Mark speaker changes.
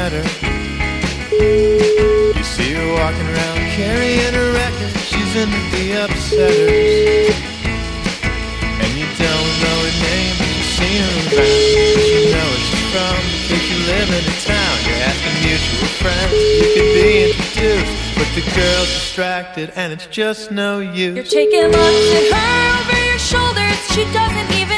Speaker 1: met her. You see her walking around carrying a record. She's into the Upsetters. And you don't know her name, but you see her around. You know where she's from because you live in a town. You're asking mutual friends you could be introduced, but the girl's distracted and it's just no use.
Speaker 2: You're taking looks at her over your shoulders. She doesn't even